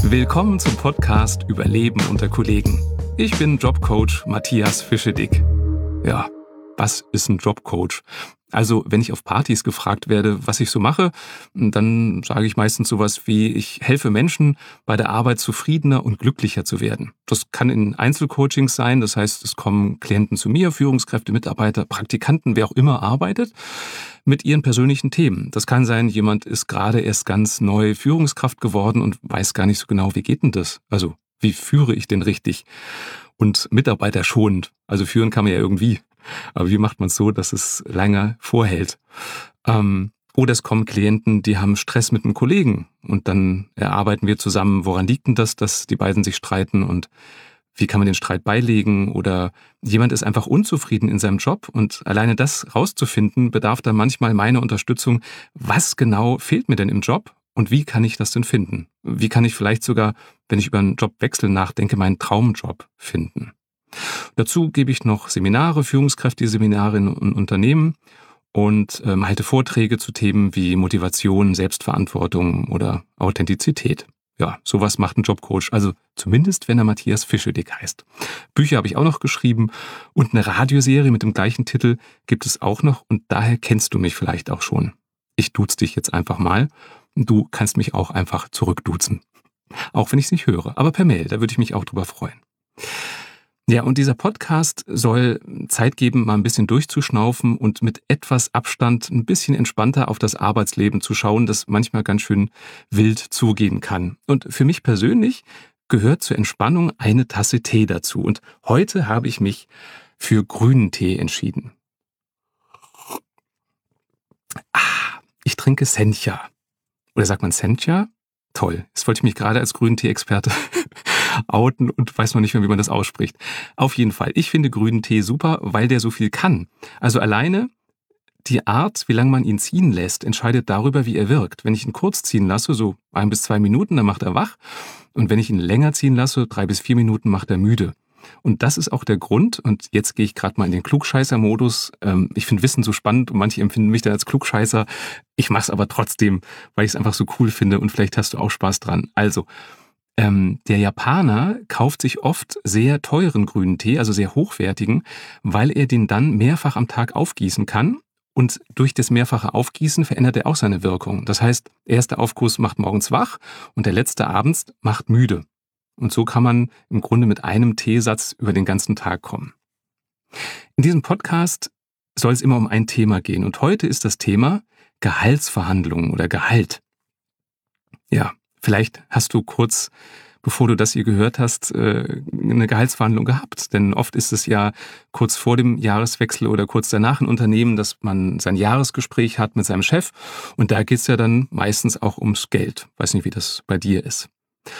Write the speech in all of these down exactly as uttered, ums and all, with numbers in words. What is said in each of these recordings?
Willkommen zum Podcast Überleben unter Kollegen. Ich bin Jobcoach Matthias Fischedick. Ja, was ist ein Jobcoach? Also, wenn ich auf Partys gefragt werde, was ich so mache, dann sage ich meistens sowas wie, ich helfe Menschen, bei der Arbeit zufriedener und glücklicher zu werden. Das kann in Einzelcoachings sein, das heißt, es kommen Klienten zu mir, Führungskräfte, Mitarbeiter, Praktikanten, wer auch immer arbeitet, mit ihren persönlichen Themen. Das kann sein, jemand ist gerade erst ganz neu Führungskraft geworden und weiß gar nicht so genau, wie geht denn das? Also, wie führe ich denn richtig? Und Mitarbeiter schonend. Also führen kann man ja irgendwie. Aber wie macht man es so, dass es lange vorhält? Ähm, oder es kommen Klienten, die haben Stress mit einem Kollegen und dann erarbeiten wir zusammen, woran liegt denn das, dass die beiden sich streiten und wie kann man den Streit beilegen? Oder jemand ist einfach unzufrieden in seinem Job und alleine das rauszufinden, bedarf dann manchmal meiner Unterstützung. Was genau fehlt mir denn im Job und wie kann ich das denn finden? Wie kann ich vielleicht sogar, wenn ich über einen Jobwechsel nachdenke, meinen Traumjob finden? Dazu gebe ich noch Seminare, Führungskräfte-Seminare in Unternehmen und ähm, halte Vorträge zu Themen wie Motivation, Selbstverantwortung oder Authentizität. Ja, sowas macht ein Jobcoach, also zumindest wenn er Matthias Fischedick heißt. Bücher habe ich auch noch geschrieben und eine Radioserie mit dem gleichen Titel gibt es auch noch und daher kennst du mich vielleicht auch schon. Ich duze dich jetzt einfach mal. Du kannst mich auch einfach zurückduzen. Auch wenn ich es nicht höre, aber per Mail, da würde ich mich auch drüber freuen. Ja, und dieser Podcast soll Zeit geben, mal ein bisschen durchzuschnaufen und mit etwas Abstand ein bisschen entspannter auf das Arbeitsleben zu schauen, das manchmal ganz schön wild zugehen kann. Und für mich persönlich gehört zur Entspannung eine Tasse Tee dazu. Und heute habe ich mich für grünen Tee entschieden. Ah, ich trinke Sencha. Oder sagt man Sencha? Toll, jetzt wollte ich mich gerade als grünen Tee-Experte outen und weiß noch nicht mehr, wie man das ausspricht. Auf jeden Fall, ich finde grünen Tee super, weil der so viel kann. Also alleine die Art, wie lange man ihn ziehen lässt, entscheidet darüber, wie er wirkt. Wenn ich ihn kurz ziehen lasse, so ein bis zwei Minuten, dann macht er wach. Und wenn ich ihn länger ziehen lasse, drei bis vier Minuten, macht er müde. Und das ist auch der Grund, und jetzt gehe ich gerade mal in den Klugscheißer-Modus. Ähm, ich finde Wissen so spannend und manche empfinden mich dann als Klugscheißer. Ich mache es aber trotzdem, weil ich es einfach so cool finde und vielleicht hast du auch Spaß dran. Also, ähm, der Japaner kauft sich oft sehr teuren grünen Tee, also sehr hochwertigen, weil er den dann mehrfach am Tag aufgießen kann. Und durch das mehrfache Aufgießen verändert er auch seine Wirkung. Das heißt, der erste Aufguss macht morgens wach und der letzte abends macht müde. Und so kann man im Grunde mit einem Teesatz über den ganzen Tag kommen. In diesem Podcast soll es immer um ein Thema gehen. Und heute ist das Thema Gehaltsverhandlungen oder Gehalt. Ja, vielleicht hast du kurz, bevor du das hier gehört hast, eine Gehaltsverhandlung gehabt. Denn oft ist es ja kurz vor dem Jahreswechsel oder kurz danach ein Unternehmen, dass man sein Jahresgespräch hat mit seinem Chef. Und da geht es ja dann meistens auch ums Geld. Weiß nicht, wie das bei dir ist.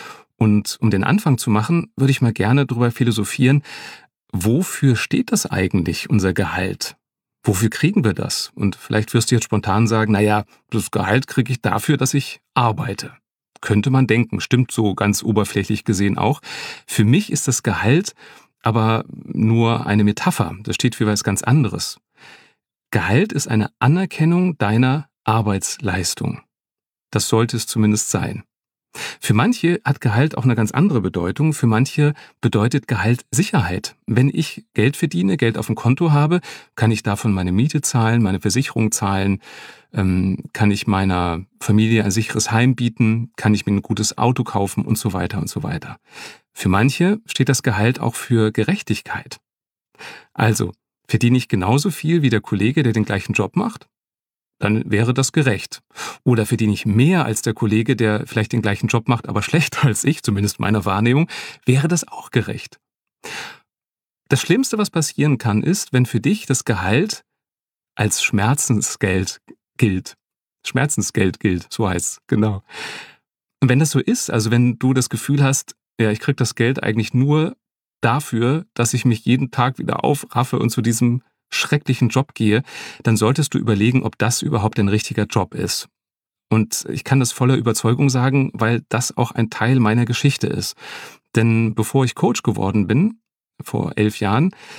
Und um den Anfang zu machen, würde ich mal gerne darüber philosophieren, wofür steht das eigentlich, unser Gehalt? Wofür kriegen wir das? Und vielleicht wirst du jetzt spontan sagen, naja, das Gehalt kriege ich dafür, dass ich arbeite. Könnte man denken, stimmt so ganz oberflächlich gesehen auch. Für mich ist das Gehalt aber nur eine Metapher. Das steht für was ganz anderes. Gehalt ist eine Anerkennung deiner Arbeitsleistung. Das sollte es zumindest sein. Für manche hat Gehalt auch eine ganz andere Bedeutung. Für manche bedeutet Gehalt Sicherheit. Wenn ich Geld verdiene, Geld auf dem Konto habe, kann ich davon meine Miete zahlen, meine Versicherung zahlen, ähm, kann ich meiner Familie ein sicheres Heim bieten, kann ich mir ein gutes Auto kaufen und so weiter und so weiter. Für manche steht das Gehalt auch für Gerechtigkeit. Also, verdiene ich genauso viel wie der Kollege, der den gleichen Job macht? Dann wäre das gerecht. Oder verdiene ich mehr als der Kollege, der vielleicht den gleichen Job macht, aber schlechter als ich, zumindest meiner Wahrnehmung, wäre das auch gerecht. Das Schlimmste, was passieren kann, ist, wenn für dich das Gehalt als Schmerzensgeld gilt. Schmerzensgeld gilt, so heißt es, genau. Und wenn das so ist, also wenn du das Gefühl hast, ja, ich kriege das Geld eigentlich nur dafür, dass ich mich jeden Tag wieder aufraffe und zu diesem schrecklichen Job gehe, dann solltest du überlegen, ob das überhaupt ein richtiger Job ist. Und ich kann das voller Überzeugung sagen, weil das auch ein Teil meiner Geschichte ist. Denn bevor ich Coach geworden bin, vor elf Jahren,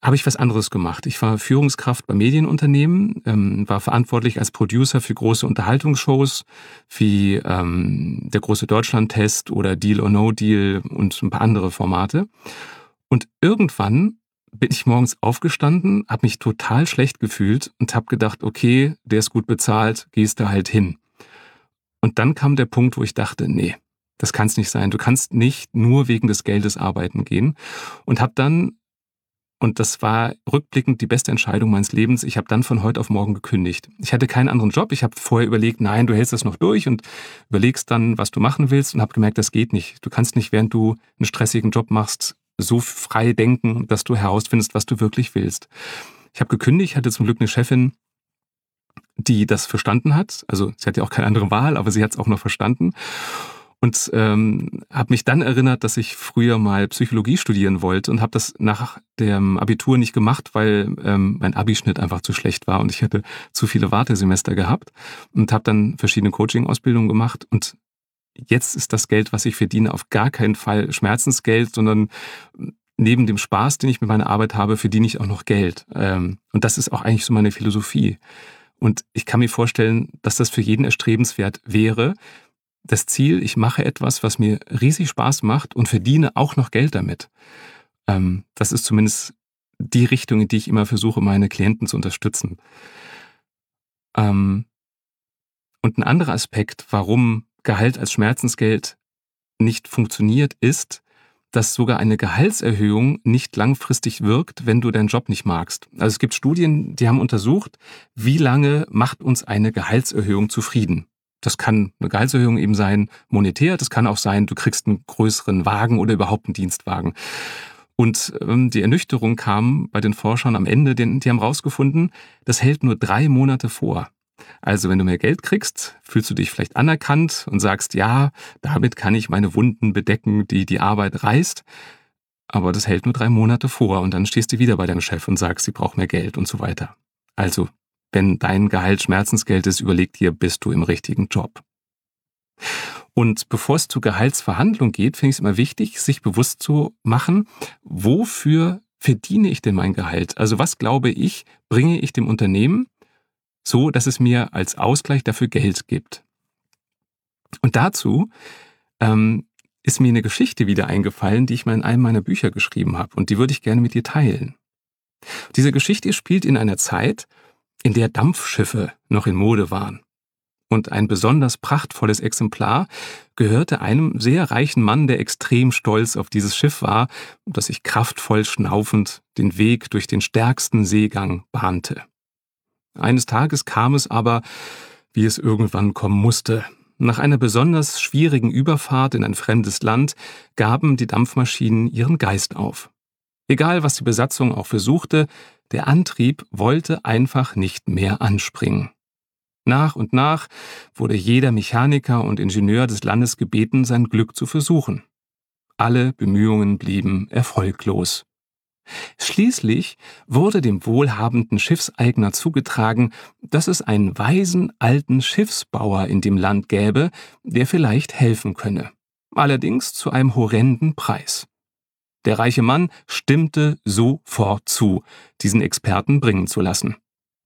habe ich was anderes gemacht. Ich war Führungskraft bei Medienunternehmen, ähm, war verantwortlich als Producer für große Unterhaltungsshows wie ähm, der große Deutschland-Test oder Deal or No Deal und ein paar andere Formate. Und irgendwann bin ich morgens aufgestanden, habe mich total schlecht gefühlt und habe gedacht, okay, der ist gut bezahlt, gehst da halt hin. Und dann kam der Punkt, wo ich dachte, nee, das kann es nicht sein. Du kannst nicht nur wegen des Geldes arbeiten gehen. Und habe dann, und das war rückblickend die beste Entscheidung meines Lebens, ich habe dann von heute auf morgen gekündigt. Ich hatte keinen anderen Job. Ich habe vorher überlegt, nein, du hältst das noch durch und überlegst dann, was du machen willst, und habe gemerkt, das geht nicht. Du kannst nicht, während du einen stressigen Job machst, so frei denken, dass du herausfindest, was du wirklich willst. Ich habe gekündigt, hatte zum Glück eine Chefin, die das verstanden hat. Also sie hat ja auch keine andere Wahl, aber sie hat es auch noch verstanden. Und ähm, habe mich dann erinnert, dass ich früher mal Psychologie studieren wollte und habe das nach dem Abitur nicht gemacht, weil ähm, mein Abischnitt einfach zu schlecht war und ich hatte zu viele Wartesemester gehabt, und habe dann verschiedene Coaching-Ausbildungen gemacht. Und jetzt ist das Geld, was ich verdiene, auf gar keinen Fall Schmerzensgeld, sondern neben dem Spaß, den ich mit meiner Arbeit habe, verdiene ich auch noch Geld. Ähm, und das ist auch eigentlich so meine Philosophie. Und ich kann mir vorstellen, dass das für jeden erstrebenswert wäre. Das Ziel, ich mache etwas, was mir riesig Spaß macht und verdiene auch noch Geld damit. Ähm, das ist zumindest die Richtung, in die ich immer versuche, meine Klienten zu unterstützen. Ähm, und ein anderer Aspekt, warum Gehalt als Schmerzensgeld nicht funktioniert, ist, dass sogar eine Gehaltserhöhung nicht langfristig wirkt, wenn du deinen Job nicht magst. Also es gibt Studien, die haben untersucht, wie lange macht uns eine Gehaltserhöhung zufrieden. Das kann eine Gehaltserhöhung eben sein, monetär, das kann auch sein, du kriegst einen größeren Wagen oder überhaupt einen Dienstwagen. Und ähm, die Ernüchterung kam bei den Forschern am Ende, denn die haben rausgefunden, das hält nur drei Monate vor. Also wenn du mehr Geld kriegst, fühlst du dich vielleicht anerkannt und sagst, ja, damit kann ich meine Wunden bedecken, die die Arbeit reißt. Aber das hält nur drei Monate vor und dann stehst du wieder bei deinem Chef und sagst, sie braucht mehr Geld und so weiter. Also, wenn dein Gehalt Schmerzensgeld ist, überleg dir, bist du im richtigen Job. Und bevor es zur Gehaltsverhandlung geht, finde ich es immer wichtig, sich bewusst zu machen, wofür verdiene ich denn mein Gehalt? Also was, glaube ich, bringe ich dem Unternehmen, so dass es mir als Ausgleich dafür Geld gibt. Und dazu ähm, ist mir eine Geschichte wieder eingefallen, die ich mal in einem meiner Bücher geschrieben habe, und die würde ich gerne mit dir teilen. Diese Geschichte spielt in einer Zeit, in der Dampfschiffe noch in Mode waren. Und ein besonders prachtvolles Exemplar gehörte einem sehr reichen Mann, der extrem stolz auf dieses Schiff war, das sich kraftvoll schnaufend den Weg durch den stärksten Seegang bahnte. Eines Tages kam es aber, wie es irgendwann kommen musste. Nach einer besonders schwierigen Überfahrt in ein fremdes Land gaben die Dampfmaschinen ihren Geist auf. Egal, was die Besatzung auch versuchte, der Antrieb wollte einfach nicht mehr anspringen. Nach und nach wurde jeder Mechaniker und Ingenieur des Landes gebeten, sein Glück zu versuchen. Alle Bemühungen blieben erfolglos. Schließlich wurde dem wohlhabenden Schiffseigner zugetragen, dass es einen weisen alten Schiffsbauer in dem Land gäbe, der vielleicht helfen könne. Allerdings zu einem horrenden Preis. Der reiche Mann stimmte sofort zu, diesen Experten bringen zu lassen.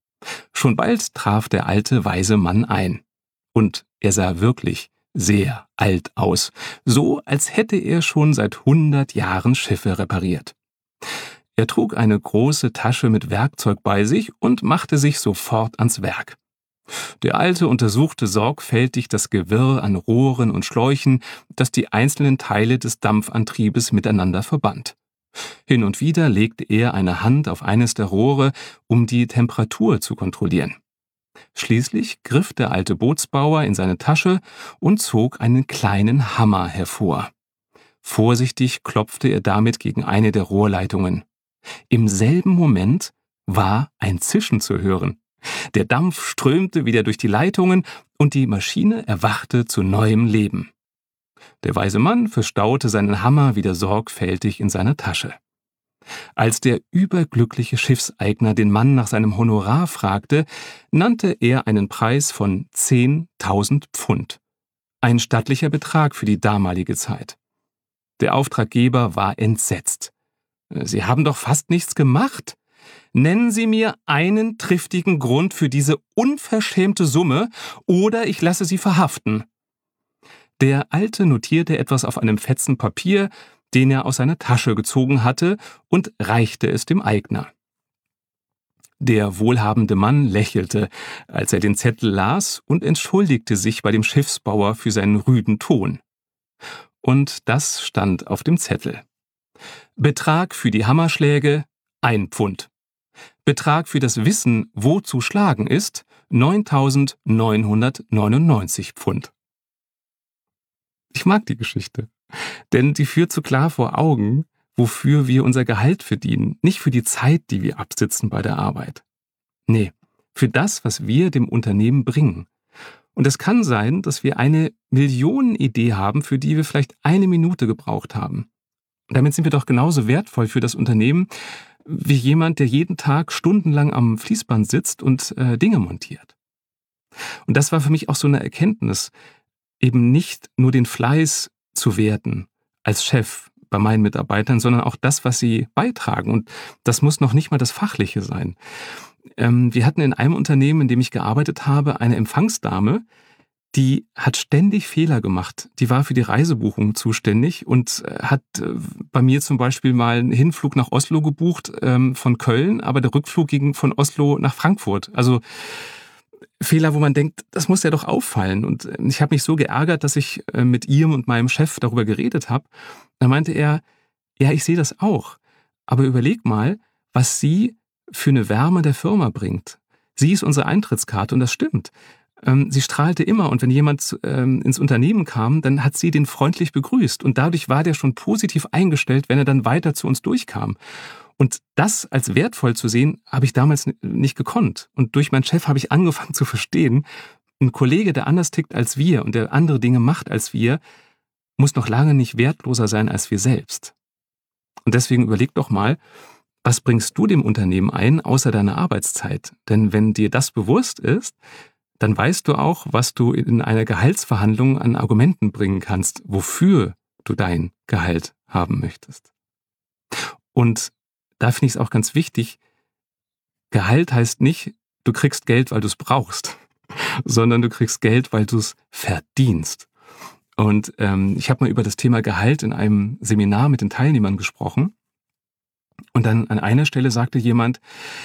Schon bald traf der alte, weise Mann ein. Und er sah wirklich sehr alt aus, so als hätte er schon seit hundert Jahren Schiffe repariert. Er trug eine große Tasche mit Werkzeug bei sich und machte sich sofort ans Werk. Der Alte untersuchte sorgfältig das Gewirr an Rohren und Schläuchen, das die einzelnen Teile des Dampfantriebes miteinander verband. Hin und wieder legte er eine Hand auf eines der Rohre, um die Temperatur zu kontrollieren. Schließlich griff der alte Bootsbauer in seine Tasche und zog einen kleinen Hammer hervor. Vorsichtig klopfte er damit gegen eine der Rohrleitungen. Im selben Moment war ein Zischen zu hören. Der Dampf strömte wieder durch die Leitungen und die Maschine erwachte zu neuem Leben. Der weise Mann verstaute seinen Hammer wieder sorgfältig in seiner Tasche. Als der überglückliche Schiffseigner den Mann nach seinem Honorar fragte, nannte er einen Preis von zehntausend Pfund. Ein stattlicher Betrag für die damalige Zeit. Der Auftraggeber war entsetzt. Sie haben doch fast nichts gemacht. Nennen Sie mir einen triftigen Grund für diese unverschämte Summe, oder ich lasse Sie verhaften. Der Alte notierte etwas auf einem Fetzen Papier, den er aus seiner Tasche gezogen hatte, und reichte es dem Eigner. Der wohlhabende Mann lächelte, als er den Zettel las, und entschuldigte sich bei dem Schiffsbauer für seinen rüden Ton. Und das stand auf dem Zettel. Betrag für die Hammerschläge ein Pfund. Betrag für das Wissen, wo zu schlagen ist, neuntausendneunhundertneunundneunzig Pfund. Ich mag die Geschichte, denn die führt so klar vor Augen, wofür wir unser Gehalt verdienen, nicht für die Zeit, die wir absitzen bei der Arbeit. Nee, für das, was wir dem Unternehmen bringen. Und es kann sein, dass wir eine Millionenidee haben, für die wir vielleicht eine Minute gebraucht haben. Und damit sind wir doch genauso wertvoll für das Unternehmen, wie jemand, der jeden Tag stundenlang am Fließband sitzt und äh, Dinge montiert. Und das war für mich auch so eine Erkenntnis, eben nicht nur den Fleiß zu werten als Chef bei meinen Mitarbeitern, sondern auch das, was sie beitragen. Und das muss noch nicht mal das Fachliche sein. Ähm, wir hatten in einem Unternehmen, in dem ich gearbeitet habe, eine Empfangsdame, die hat ständig Fehler gemacht. Die war für die Reisebuchung zuständig und hat äh, bei mir zum Beispiel mal einen Hinflug nach Oslo gebucht ähm, von Köln, aber der Rückflug ging von Oslo nach Frankfurt. Also Fehler, wo man denkt, das muss ja doch auffallen. Und ich habe mich so geärgert, dass ich äh, mit ihm und meinem Chef darüber geredet habe. Da meinte er, ja, ich sehe das auch. Aber überleg mal, was sie für eine Wärme der Firma bringt. Sie ist unsere Eintrittskarte und das stimmt. Ähm, sie strahlte immer und wenn jemand ähm, ins Unternehmen kam, dann hat sie den freundlich begrüßt. Und dadurch war der schon positiv eingestellt, wenn er dann weiter zu uns durchkam. Und das als wertvoll zu sehen, habe ich damals nicht gekonnt. Und durch meinen Chef habe ich angefangen zu verstehen, ein Kollege, der anders tickt als wir und der andere Dinge macht als wir, muss noch lange nicht wertloser sein als wir selbst. Und deswegen überleg doch mal, was bringst du dem Unternehmen ein, außer deiner Arbeitszeit? Denn wenn dir das bewusst ist, dann weißt du auch, was du in einer Gehaltsverhandlung an Argumenten bringen kannst, wofür du dein Gehalt haben möchtest. Und da finde ich es auch ganz wichtig, Gehalt heißt nicht, du kriegst Geld, weil du es brauchst, sondern du kriegst Geld, weil du es verdienst. Und ähm, ich habe mal über das Thema Gehalt in einem Seminar mit den Teilnehmern gesprochen. Und dann an einer Stelle sagte jemand,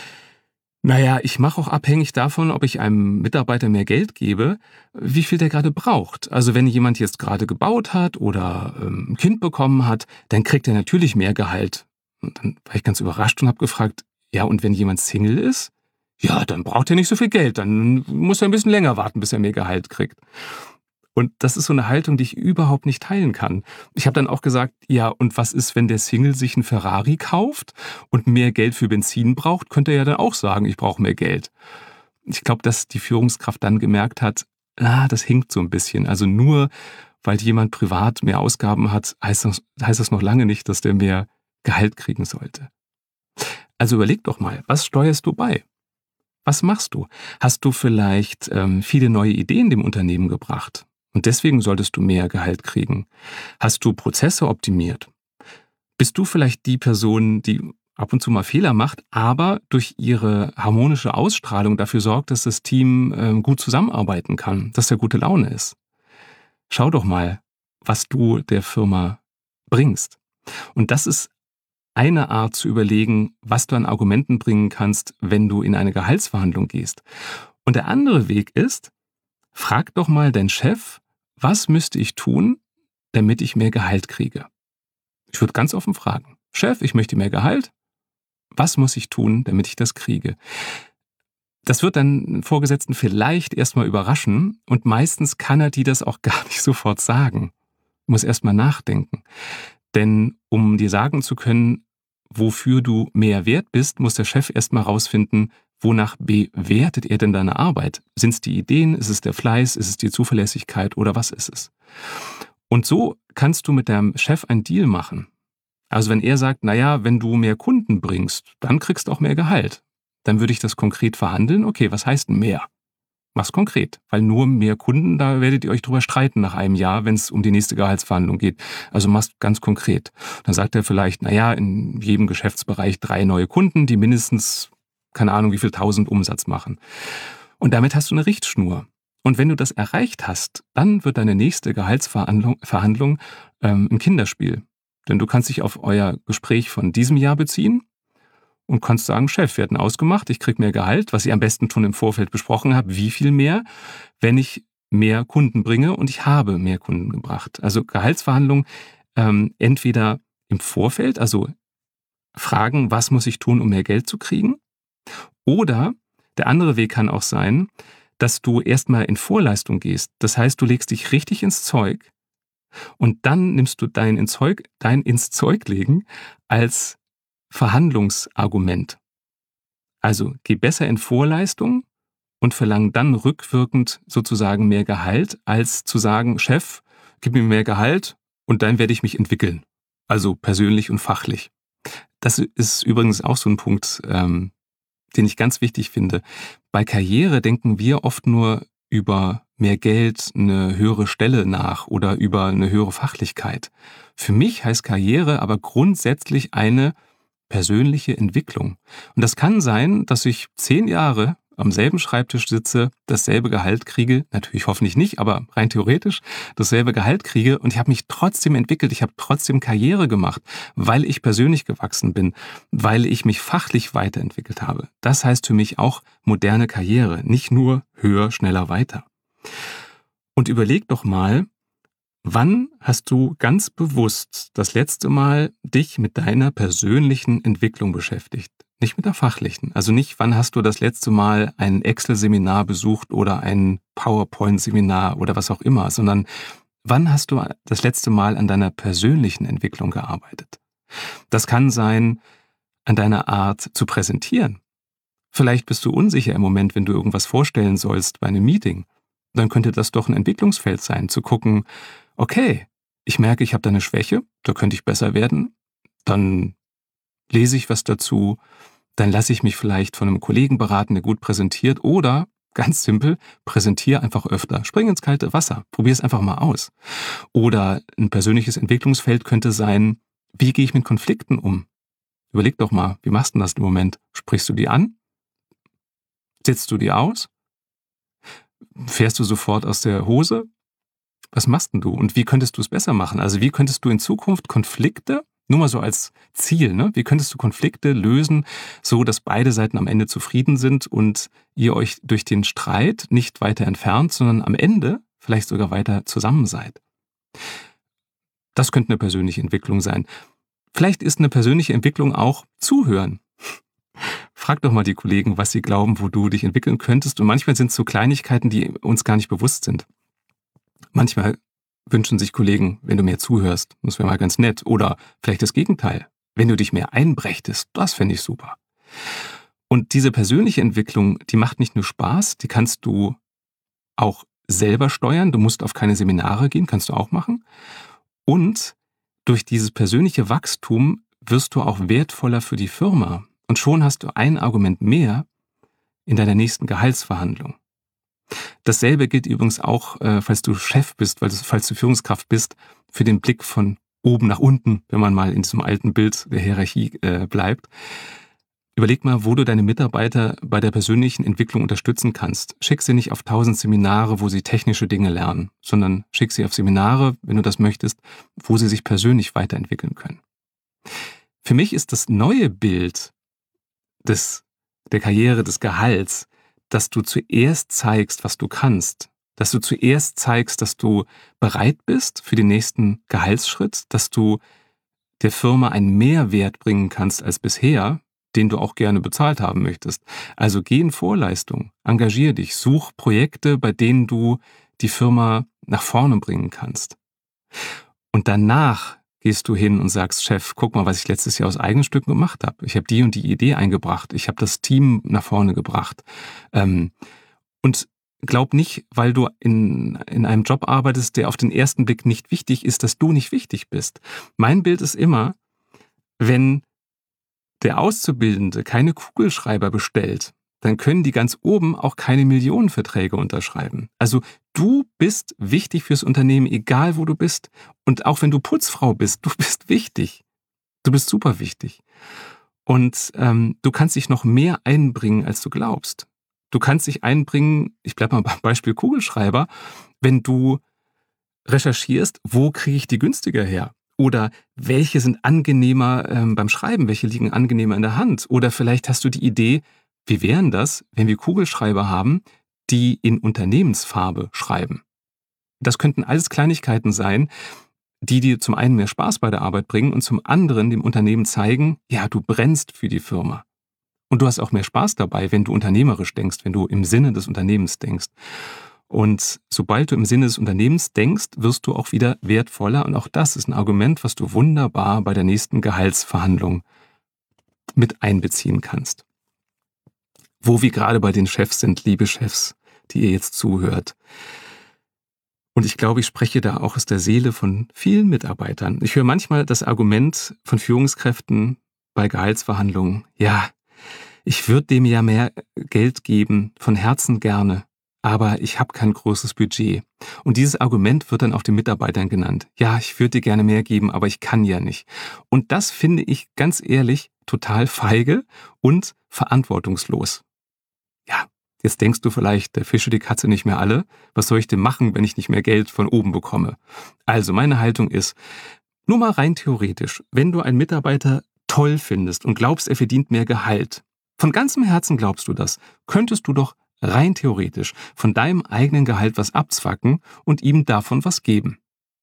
naja, ich mache auch abhängig davon, ob ich einem Mitarbeiter mehr Geld gebe, wie viel der gerade braucht. Also wenn jemand jetzt gerade gebaut hat oder ähm, ein Kind bekommen hat, dann kriegt er natürlich mehr Gehalt. Und dann war ich ganz überrascht und habe gefragt, ja, und wenn jemand Single ist? Ja, dann braucht er nicht so viel Geld, dann muss er ein bisschen länger warten, bis er mehr Gehalt kriegt. Und das ist so eine Haltung, die ich überhaupt nicht teilen kann. Ich habe dann auch gesagt, ja, und was ist, wenn der Single sich einen Ferrari kauft und mehr Geld für Benzin braucht, könnte er ja dann auch sagen, ich brauche mehr Geld. Ich glaube, dass die Führungskraft dann gemerkt hat, ah, das hinkt so ein bisschen. Also nur, weil jemand privat mehr Ausgaben hat, heißt das, heißt das noch lange nicht, dass der mehr Gehalt kriegen sollte. Also überleg doch mal, was steuerst du bei? Was machst du? Hast du vielleicht ähm, viele neue Ideen dem Unternehmen gebracht? Und deswegen solltest du mehr Gehalt kriegen. Hast du Prozesse optimiert? Bist du vielleicht die Person, die ab und zu mal Fehler macht, aber durch ihre harmonische Ausstrahlung dafür sorgt, dass das Team äh, gut zusammenarbeiten kann, dass da gute Laune ist? Schau doch mal, was du der Firma bringst. Und das ist eine Art zu überlegen, was du an Argumenten bringen kannst, wenn du in eine Gehaltsverhandlung gehst. Und der andere Weg ist, frag doch mal deinen Chef, was müsste ich tun, damit ich mehr Gehalt kriege? Ich würde ganz offen fragen, Chef, ich möchte mehr Gehalt. Was muss ich tun, damit ich das kriege? Das wird deinen Vorgesetzten vielleicht erstmal überraschen und meistens kann er dir das auch gar nicht sofort sagen. Du musst erstmal nachdenken. Denn um dir sagen zu können, wofür du mehr wert bist, muss der Chef erstmal rausfinden, wonach bewertet er denn deine Arbeit? Sind es die Ideen, ist es der Fleiß, ist es die Zuverlässigkeit oder was ist es? Und so kannst du mit deinem Chef einen Deal machen. Also wenn er sagt, naja, wenn du mehr Kunden bringst, dann kriegst du auch mehr Gehalt. Dann würde ich das konkret verhandeln. Okay, was heißt denn mehr? Mach's konkret, weil nur mehr Kunden, da werdet ihr euch drüber streiten nach einem Jahr, wenn es um die nächste Gehaltsverhandlung geht. Also mach's ganz konkret. Dann sagt er vielleicht, naja, in jedem Geschäftsbereich drei neue Kunden, die mindestens, keine Ahnung, wie viel tausend Umsatz machen. Und damit hast du eine Richtschnur. Und wenn du das erreicht hast, dann wird deine nächste Gehaltsverhandlung Verhandlung, ähm, ein Kinderspiel. Denn du kannst dich auf euer Gespräch von diesem Jahr beziehen und kannst sagen, Chef, wir hatten ausgemacht, ich kriege mehr Gehalt, was ihr am besten schon im Vorfeld besprochen habt, wie viel mehr, wenn ich mehr Kunden bringe, und ich habe mehr Kunden gebracht. Also Gehaltsverhandlungen ähm, entweder im Vorfeld, also fragen, was muss ich tun, um mehr Geld zu kriegen, oder der andere Weg kann auch sein, dass du erstmal in Vorleistung gehst. Das heißt, du legst dich richtig ins Zeug und dann nimmst du dein ins Zeug, dein ins Zeug legen als Verhandlungsargument. Also geh besser in Vorleistung und verlang dann rückwirkend sozusagen mehr Gehalt, als zu sagen, Chef, gib mir mehr Gehalt und dann werde ich mich entwickeln. Also persönlich und fachlich. Das ist übrigens auch so ein Punkt, ähm, den ich ganz wichtig finde. Bei Karriere denken wir oft nur über mehr Geld, eine höhere Stelle nach oder über eine höhere Fachlichkeit. Für mich heißt Karriere aber grundsätzlich eine persönliche Entwicklung. Und das kann sein, dass ich zehn Jahre am selben Schreibtisch sitze, dasselbe Gehalt kriege, natürlich hoffentlich nicht, aber rein theoretisch dasselbe Gehalt kriege, und ich habe mich trotzdem entwickelt, ich habe trotzdem Karriere gemacht, weil ich persönlich gewachsen bin, weil ich mich fachlich weiterentwickelt habe. Das heißt für mich auch moderne Karriere, nicht nur höher, schneller, weiter. Und überleg doch mal, wann hast du ganz bewusst das letzte Mal dich mit deiner persönlichen Entwicklung beschäftigt? Nicht mit der fachlichen. Also nicht, wann hast du das letzte Mal ein Excel-Seminar besucht oder ein PowerPoint-Seminar oder was auch immer, sondern wann hast du das letzte Mal an deiner persönlichen Entwicklung gearbeitet? Das kann sein, an deiner Art zu präsentieren. Vielleicht bist du unsicher im Moment, wenn du irgendwas vorstellen sollst bei einem Meeting. Dann könnte das doch ein Entwicklungsfeld sein, zu gucken, okay, ich merke, ich habe da eine Schwäche, da könnte ich besser werden, dann lese ich was dazu, dann lasse ich mich vielleicht von einem Kollegen beraten, der gut präsentiert, oder, ganz simpel, präsentiere einfach öfter. Spring ins kalte Wasser, probier es einfach mal aus. Oder ein persönliches Entwicklungsfeld könnte sein, wie gehe ich mit Konflikten um? Überleg doch mal, wie machst du das im Moment? Sprichst du die an? Sitzt du die aus? Fährst du sofort aus der Hose? Was machst denn du? Und wie könntest du es besser machen? Also wie könntest du in Zukunft Konflikte, nur mal so als Ziel, ne? Wie könntest du Konflikte lösen, so dass beide Seiten am Ende zufrieden sind und ihr euch durch den Streit nicht weiter entfernt, sondern am Ende vielleicht sogar weiter zusammen seid? Das könnte eine persönliche Entwicklung sein. Vielleicht ist eine persönliche Entwicklung auch Zuhören. Frag doch mal die Kollegen, was sie glauben, wo du dich entwickeln könntest. Und manchmal sind es so Kleinigkeiten, die uns gar nicht bewusst sind. Manchmal wünschen sich Kollegen, wenn du mehr zuhörst, das wäre mal ganz nett. Oder vielleicht das Gegenteil, wenn du dich mehr einbrächtest, das fände ich super. Und diese persönliche Entwicklung, die macht nicht nur Spaß, die kannst du auch selber steuern. Du musst auf keine Seminare gehen, kannst du auch machen. Und durch dieses persönliche Wachstum wirst du auch wertvoller für die Firma. Und schon hast du ein Argument mehr in deiner nächsten Gehaltsverhandlung. Dasselbe gilt übrigens auch, äh, falls du Chef bist, weil du, falls du Führungskraft bist, für den Blick von oben nach unten, wenn man mal in diesem alten Bild der Hierarchie äh, bleibt. Überleg mal, wo du deine Mitarbeiter bei der persönlichen Entwicklung unterstützen kannst. Schick sie nicht auf tausend Seminare, wo sie technische Dinge lernen, sondern schick sie auf Seminare, wenn du das möchtest, wo sie sich persönlich weiterentwickeln können. Für mich ist das neue Bild des, der Karriere, des Gehalts, dass du zuerst zeigst, was du kannst, dass du zuerst zeigst, dass du bereit bist für den nächsten Gehaltsschritt, dass du der Firma einen Mehrwert bringen kannst als bisher, den du auch gerne bezahlt haben möchtest. Also geh in Vorleistung, engagier dich, such Projekte, bei denen du die Firma nach vorne bringen kannst. Und danach gehst du hin und sagst, Chef, guck mal, was ich letztes Jahr aus eigenen Stücken gemacht habe. Ich habe die und die Idee eingebracht. Ich habe das Team nach vorne gebracht. Ähm, und glaub nicht, weil du in, in einem Job arbeitest, der auf den ersten Blick nicht wichtig ist, dass du nicht wichtig bist. Mein Bild ist immer, wenn der Auszubildende keine Kugelschreiber bestellt, dann können die ganz oben auch keine Millionenverträge unterschreiben. Also du bist wichtig fürs Unternehmen, egal wo du bist. Und auch wenn du Putzfrau bist, du bist wichtig. Du bist super wichtig. Und ähm, du kannst dich noch mehr einbringen, als du glaubst. Du kannst dich einbringen, ich bleibe mal beim Beispiel Kugelschreiber, wenn du recherchierst, wo kriege ich die günstiger her? Oder welche sind angenehmer ähm, beim Schreiben, welche liegen angenehmer in der Hand? Oder vielleicht hast du die Idee, wie wären das, wenn wir Kugelschreiber haben, die in Unternehmensfarbe schreiben? Das könnten alles Kleinigkeiten sein, die dir zum einen mehr Spaß bei der Arbeit bringen und zum anderen dem Unternehmen zeigen, ja, du brennst für die Firma. Und du hast auch mehr Spaß dabei, wenn du unternehmerisch denkst, wenn du im Sinne des Unternehmens denkst. Und sobald du im Sinne des Unternehmens denkst, wirst du auch wieder wertvoller. Und auch das ist ein Argument, was du wunderbar bei der nächsten Gehaltsverhandlung mit einbeziehen kannst. Wo wir gerade bei den Chefs sind, liebe Chefs, die ihr jetzt zuhört. Und ich glaube, ich spreche da auch aus der Seele von vielen Mitarbeitern. Ich höre manchmal das Argument von Führungskräften bei Gehaltsverhandlungen, ja, ich würde dem ja mehr Geld geben, von Herzen gerne, aber ich habe kein großes Budget. Und dieses Argument wird dann auch den Mitarbeitern genannt. Ja, ich würde dir gerne mehr geben, aber ich kann ja nicht. Und das finde ich ganz ehrlich total feige und verantwortungslos. Ja, jetzt denkst du vielleicht, der Fische die Katze nicht mehr alle. Was soll ich denn machen, wenn ich nicht mehr Geld von oben bekomme? Also meine Haltung ist, nur mal rein theoretisch, wenn du einen Mitarbeiter toll findest und glaubst, er verdient mehr Gehalt, von ganzem Herzen glaubst du das, könntest du doch rein theoretisch von deinem eigenen Gehalt was abzwacken und ihm davon was geben.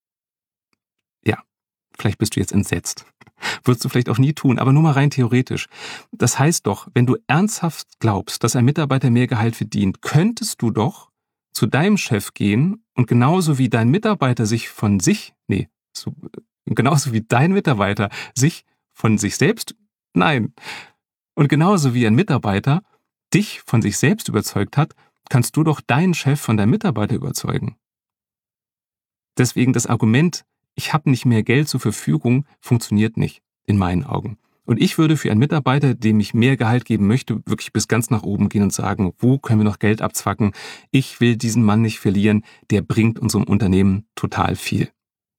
Ja, vielleicht bist du jetzt entsetzt. Würdest du vielleicht auch nie tun, aber nur mal rein theoretisch. Das heißt doch, wenn du ernsthaft glaubst, dass ein Mitarbeiter mehr Gehalt verdient, könntest du doch zu deinem Chef gehen und genauso wie dein Mitarbeiter sich von sich, nee, so, genauso wie dein Mitarbeiter sich von sich selbst, nein, und genauso wie ein Mitarbeiter dich von sich selbst überzeugt hat, kannst du doch deinen Chef von deinem Mitarbeiter überzeugen. Deswegen das Argument, ich habe nicht mehr Geld zur Verfügung, funktioniert nicht, in meinen Augen. Und ich würde für einen Mitarbeiter, dem ich mehr Gehalt geben möchte, wirklich bis ganz nach oben gehen und sagen, wo können wir noch Geld abzwacken? Ich will diesen Mann nicht verlieren, der bringt unserem Unternehmen total viel.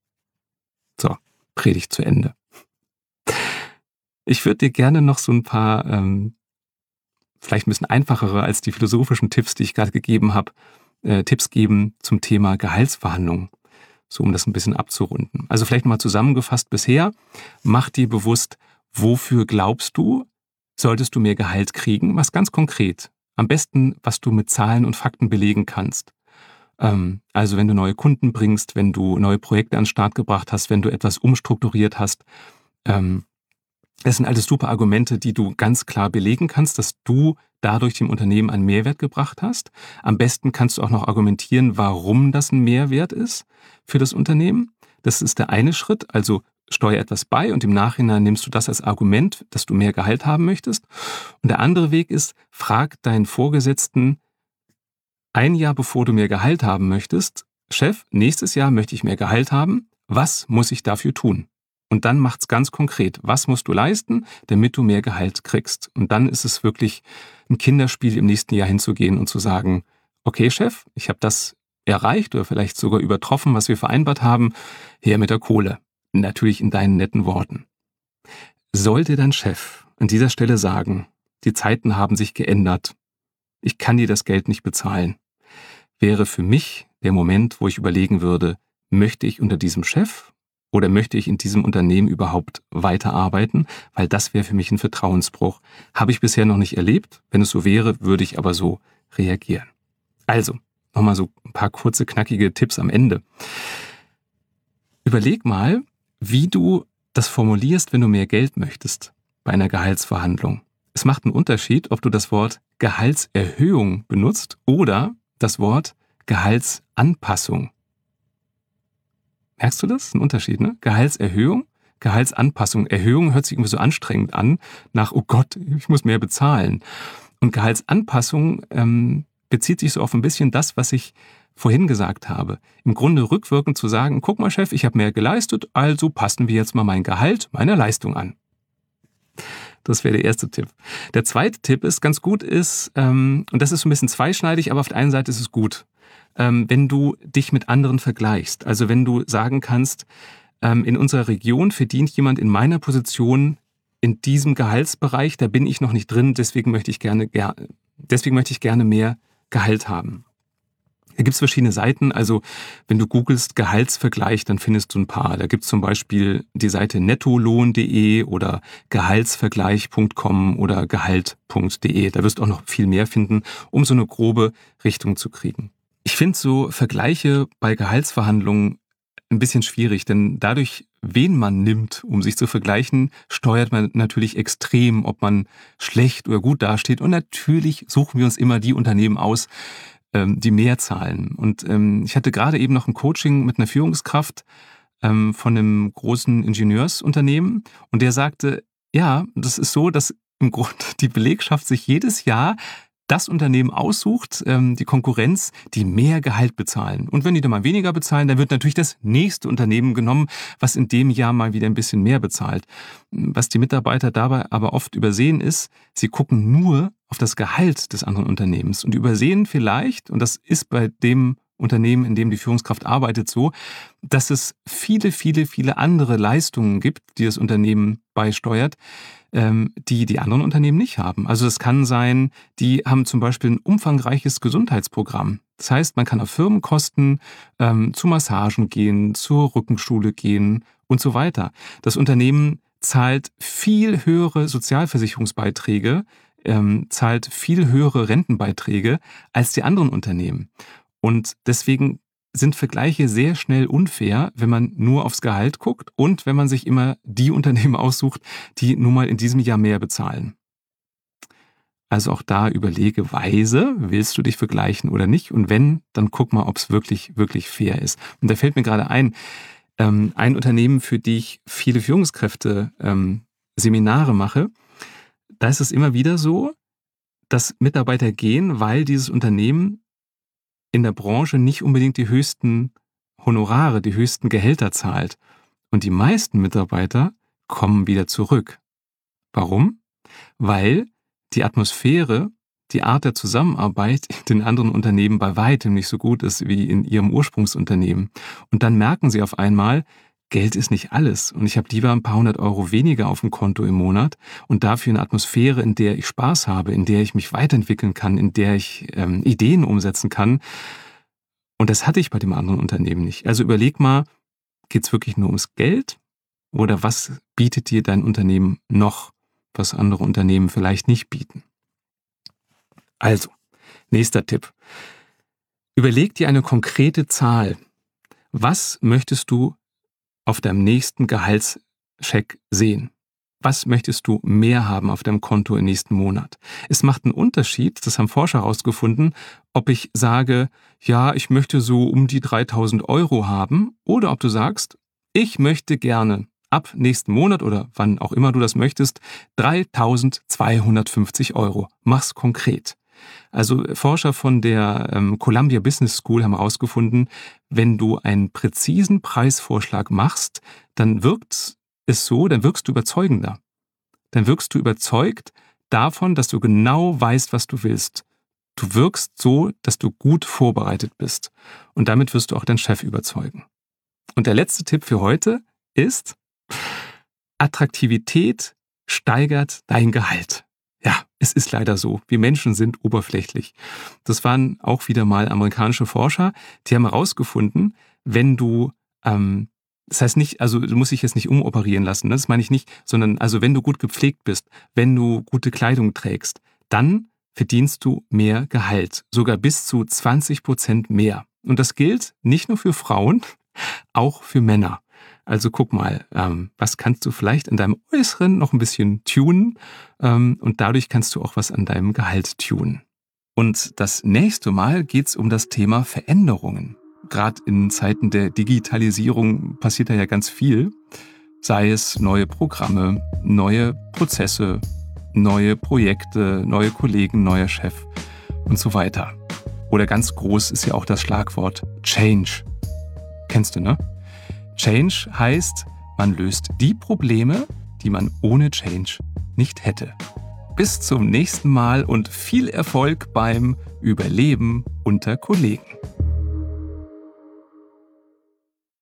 So, Predigt zu Ende. Ich würde dir gerne noch so ein paar, ähm, vielleicht ein bisschen einfachere als die philosophischen Tipps, die ich gerade gegeben habe, äh, Tipps geben zum Thema Gehaltsverhandlungen. So, um das ein bisschen abzurunden. Also vielleicht nochmal zusammengefasst bisher, mach dir bewusst, wofür glaubst du, solltest du mehr Gehalt kriegen? Was ganz konkret. Am besten, was du mit Zahlen und Fakten belegen kannst. Ähm, also wenn du neue Kunden bringst, wenn du neue Projekte an den Start gebracht hast, wenn du etwas umstrukturiert hast. Ähm, das sind alles super Argumente, die du ganz klar belegen kannst, dass du dadurch dem Unternehmen einen Mehrwert gebracht hast. Am besten kannst du auch noch argumentieren, warum das ein Mehrwert ist für das Unternehmen. Das ist der eine Schritt, also steuer etwas bei und im Nachhinein nimmst du das als Argument, dass du mehr Gehalt haben möchtest. Und der andere Weg ist, frag deinen Vorgesetzten ein Jahr bevor du mehr Gehalt haben möchtest, Chef, nächstes Jahr möchte ich mehr Gehalt haben, was muss ich dafür tun? Und dann macht's ganz konkret, was musst du leisten, damit du mehr Gehalt kriegst? Und dann ist es wirklich ein Kinderspiel, im nächsten Jahr hinzugehen und zu sagen, okay Chef, ich habe das erreicht oder vielleicht sogar übertroffen, was wir vereinbart haben, her mit der Kohle. Natürlich in deinen netten Worten. Sollte dein Chef an dieser Stelle sagen, die Zeiten haben sich geändert, ich kann dir das Geld nicht bezahlen, wäre für mich der Moment, wo ich überlegen würde, möchte ich unter diesem Chef oder möchte ich in diesem Unternehmen überhaupt weiterarbeiten, weil das wäre für mich ein Vertrauensbruch. Habe ich bisher noch nicht erlebt, wenn es so wäre, würde ich aber so reagieren. Also, nochmal so ein paar kurze, knackige Tipps am Ende. Überleg mal, wie du das formulierst, wenn du mehr Geld möchtest bei einer Gehaltsverhandlung. Es macht einen Unterschied, ob du das Wort Gehaltserhöhung benutzt oder das Wort Gehaltsanpassung. Merkst du das? Ein Unterschied, ne? Gehaltserhöhung, Gehaltsanpassung. Erhöhung hört sich irgendwie so anstrengend an, nach, oh Gott, ich muss mehr bezahlen. Und Gehaltsanpassung ähm, bezieht sich so auf ein bisschen das, was ich vorhin gesagt habe. Im Grunde rückwirkend zu sagen, guck mal Chef, ich habe mehr geleistet, also passen wir jetzt mal mein Gehalt meiner Leistung an. Das wäre der erste Tipp. Der zweite Tipp ist, ganz gut ist, ähm, und das ist so ein bisschen zweischneidig, aber auf der einen Seite ist es gut, ähm, wenn du dich mit anderen vergleichst. Also wenn du sagen kannst, ähm, in unserer Region verdient jemand in meiner Position in diesem Gehaltsbereich, da bin ich noch nicht drin, deswegen möchte ich gerne, ger- deswegen möchte ich gerne mehr Gehalt haben. Da gibt es verschiedene Seiten, also wenn du googelst Gehaltsvergleich, dann findest du ein paar. Da gibt es zum Beispiel die Seite nettolohn punkt de oder gehaltsvergleich punkt com oder gehalt punkt de. Da wirst du auch noch viel mehr finden, um so eine grobe Richtung zu kriegen. Ich finde so Vergleiche bei Gehaltsverhandlungen ein bisschen schwierig, denn dadurch, wen man nimmt, um sich zu vergleichen, steuert man natürlich extrem, ob man schlecht oder gut dasteht. Und natürlich suchen wir uns immer die Unternehmen aus, die mehr zahlen. Und ähm, ich hatte gerade eben noch ein Coaching mit einer Führungskraft ähm, von einem großen Ingenieursunternehmen und der sagte, ja, das ist so, dass im Grunde die Belegschaft sich jedes Jahr das Unternehmen aussucht, ähm, die Konkurrenz, die mehr Gehalt bezahlen. Und wenn die dann mal weniger bezahlen, dann wird natürlich das nächste Unternehmen genommen, was in dem Jahr mal wieder ein bisschen mehr bezahlt. Was die Mitarbeiter dabei aber oft übersehen ist, sie gucken nur auf das Gehalt des anderen Unternehmens und übersehen vielleicht, und das ist bei dem Unternehmen, in dem die Führungskraft arbeitet, so, dass es viele, viele, viele andere Leistungen gibt, die das Unternehmen beisteuert, ähm, die die anderen Unternehmen nicht haben. Also es kann sein, die haben zum Beispiel ein umfangreiches Gesundheitsprogramm. Das heißt, man kann auf Firmenkosten ähm, zu Massagen gehen, zur Rückenschule gehen und so weiter. Das Unternehmen zahlt viel höhere Sozialversicherungsbeiträge, ähm, zahlt viel höhere Rentenbeiträge als die anderen Unternehmen. Und deswegen sind Vergleiche sehr schnell unfair, wenn man nur aufs Gehalt guckt und wenn man sich immer die Unternehmen aussucht, die nun mal in diesem Jahr mehr bezahlen. Also auch da überlege weise, willst du dich vergleichen oder nicht? Und wenn, dann guck mal, ob es wirklich, wirklich fair ist. Und da fällt mir gerade ein, ähm, ein Unternehmen, für die ich viele Führungskräfte ähm, Seminare mache, da ist es immer wieder so, dass Mitarbeiter gehen, weil dieses Unternehmen in der Branche nicht unbedingt die höchsten Honorare, die höchsten Gehälter zahlt. Und die meisten Mitarbeiter kommen wieder zurück. Warum? Weil die Atmosphäre, die Art der Zusammenarbeit in den anderen Unternehmen bei weitem nicht so gut ist wie in ihrem Ursprungsunternehmen. Und dann merken sie auf einmal, Geld ist nicht alles und ich habe lieber ein paar hundert Euro weniger auf dem Konto im Monat und dafür eine Atmosphäre, in der ich Spaß habe, in der ich mich weiterentwickeln kann, in der ich ähm, Ideen umsetzen kann. Und das hatte ich bei dem anderen Unternehmen nicht. Also überleg mal, geht es wirklich nur ums Geld oder was bietet dir dein Unternehmen noch, was andere Unternehmen vielleicht nicht bieten? Also, nächster Tipp. Überleg dir eine konkrete Zahl. Was möchtest du auf deinem nächsten Gehaltscheck sehen? Was möchtest du mehr haben auf deinem Konto im nächsten Monat? Es macht einen Unterschied, das haben Forscher herausgefunden, ob ich sage, ja, ich möchte so um die dreitausend Euro haben oder ob du sagst, ich möchte gerne ab nächsten Monat oder wann auch immer du das möchtest, dreitausendzweihundertfünfzig Euro. Mach's konkret. Also Forscher von der ähm, Columbia Business School haben herausgefunden, wenn du einen präzisen Preisvorschlag machst, dann wirkt es so, dann wirkst du überzeugender. Dann wirkst du überzeugt davon, dass du genau weißt, was du willst. Du wirkst so, dass du gut vorbereitet bist. Und damit wirst du auch deinen Chef überzeugen. Und der letzte Tipp für heute ist, Attraktivität steigert dein Gehalt. Ja, es ist leider so. Wir Menschen sind oberflächlich. Das waren auch wieder mal amerikanische Forscher, die haben herausgefunden, wenn du, ähm, das heißt nicht, also du musst dich jetzt nicht umoperieren lassen, ne? Das meine ich nicht, sondern also wenn du gut gepflegt bist, wenn du gute Kleidung trägst, dann verdienst du mehr Gehalt, sogar bis zu zwanzig Prozent mehr. Und das gilt nicht nur für Frauen, auch für Männer. Also guck mal, ähm, was kannst du vielleicht an deinem Äußeren noch ein bisschen tunen ähm, und dadurch kannst du auch was an deinem Gehalt tunen. Und das nächste Mal geht es um das Thema Veränderungen. Gerade in Zeiten der Digitalisierung passiert da ja ganz viel, sei es neue Programme, neue Prozesse, neue Projekte, neue Kollegen, neuer Chef und so weiter. Oder ganz groß ist ja auch das Schlagwort Change. Kennst du, ne? Change heißt, man löst die Probleme, die man ohne Change nicht hätte. Bis zum nächsten Mal und viel Erfolg beim Überleben unter Kollegen.